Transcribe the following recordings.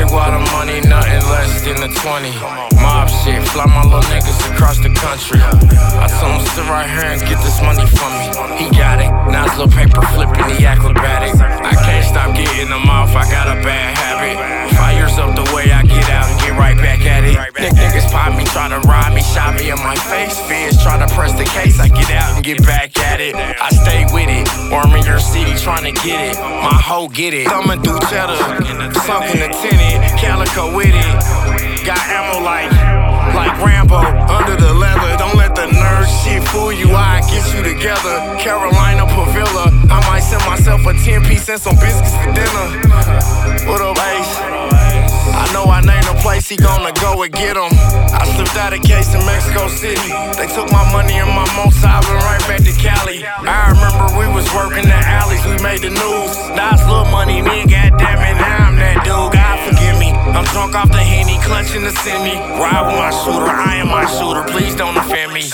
water money, nothing less than a 20. Mob shit, fly my little niggas across the country. I told him sit right here and get this money from me. He got it, now his little paper flipping, he acrobatic. I can't stop getting them off, I got a bad habit. 5 years up the way, I get out and get right back at it. Niggas pop me, try to rob me, shot me in my face. Feds try to press the case, I get out and get back at it. I stay with it, or I'm in your city trying to get it. My hoe get it, thumbing through cheddar, sunk in the tinted, calico with it. Got ammo like Rambo under the leather. Don't let the nerd shit fool you, I get you together. Carolina Pavilla, I might send myself a 10-piece and some biscuits for dinner. What up, Ace? I know I named a place, he gonna go and get him. I slipped out a case in Mexico City. They took my money and my motor, I went right back to Cali. I remember we was working the alleys, we made the news. Now it's little money, me, goddamn it, now I'm that dude. God forgive me, I'm drunk off the Henny, clutching the semi. Ride with my shooter, I am my shooter, please don't offend me.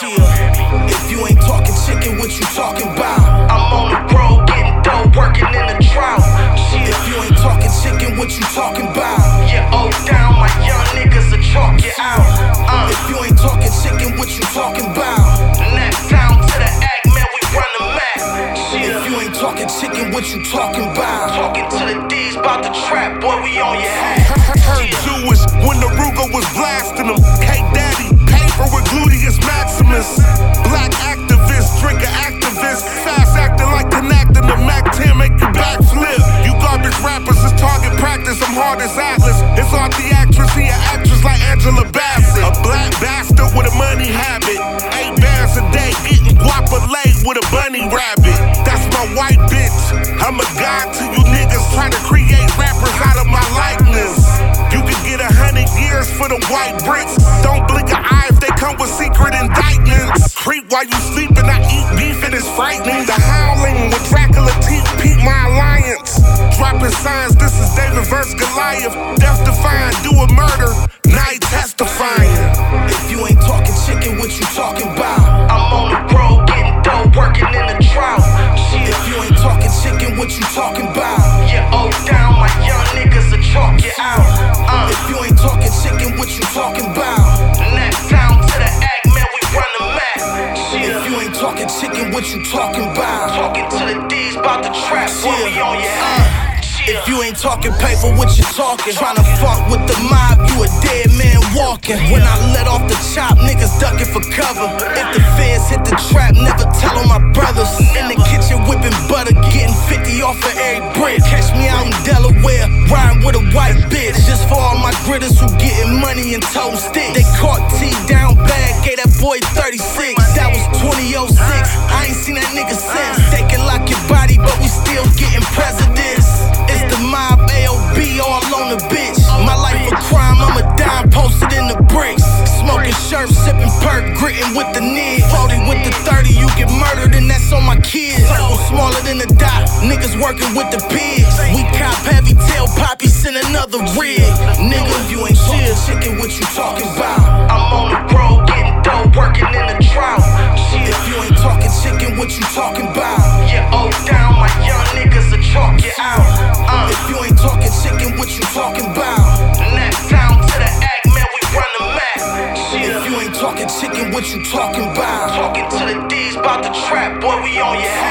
If you ain't talking chicken, what you talking about? I'm on the road, getting dope, working in the drought. If you ain't talking chicken, what you talking about? Yeah, oh down, my young niggas will chalk you out. If you ain't talking chicken, what you talking about? Next town to the act, man, we run the map. If you ain't talking chicken, what you talking about? Talking to the D's about the trap, boy, we on your hat. Jewish when the Ruger was blasting them. Hey daddy, paper with gluteus maximus. Black activist, drinker activist. Fast acting like connecting the Mac 10 make you backflip. You garbage rappers is target practice, I'm hard as Atlas. It's all theatrics, he an actress like Angela Bassett. A black bastard with a money habit. 8 bands a day, eating guapa late with a bunny rabbit. That's my white bitch. I'm a god to you niggas trying to create rappers out of my likeness. You can get 100 years for the white bricks. Don't blink an eye if they come with secret indictments. Creep while you sleeping, I eat beef and it's frightening. The howling with Dracula teeth peep my alliance. Dropping signs, this is David vs. Goliath. Death defying, do a murder, now he testifying. If you ain't talking chicken, what you talking about? I'm on the road, getting dope, working in the drought. If you ain't talking chicken, what you talking about? Yeah, oh down, my young niggas will chalk you out. If you ain't talking chicken, what you talking about? Next town to the act, man, we run the map. If you ain't talking chicken, what you talking about? Talking to the D's about the trap, boy, we on your hat. If you ain't talking paper, what you talking? Tryna fuck with the mob, you a dead man walking. When I let off the chop, niggas ducking for cover. If the feds hit the trap, never tell on my brothers. In the kitchen whipping butter, getting 50 off of every brick. Catch me out in Delaware, riding with a white bitch. Just for all my gritters who getting money and toe sticks. They caught T down bad, gave that boy 36. That was 2006, I ain't seen that nigga since. They can lock your body, but we still getting presidents. It's the mob, AOB, all on the bitch. My life a crime, I'm a dime posted in the bricks. Smoking shirt, sipping perk, gritting with the nid. 40 with the 30, you get murdered and that's on my kids. Circle smaller than a dot, niggas working with the pigs. We cop heavy tail, Poppy send another rig. Nigga, if you ain't talking chicken, what you talking about? I'm on the road, getting dope, working in the drought. If you ain't talking chicken, what you talking about? Yeah, oh down, my young niggas will chalk you out. If you ain't talking chicken, what you talking about? Next town to the act, man, we run the map. If you ain't talking chicken, what you talking about? Talking to the D's about the trap, boy, we on your hat.